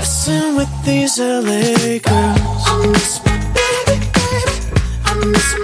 messing with these LA girls. I miss my baby, baby. I miss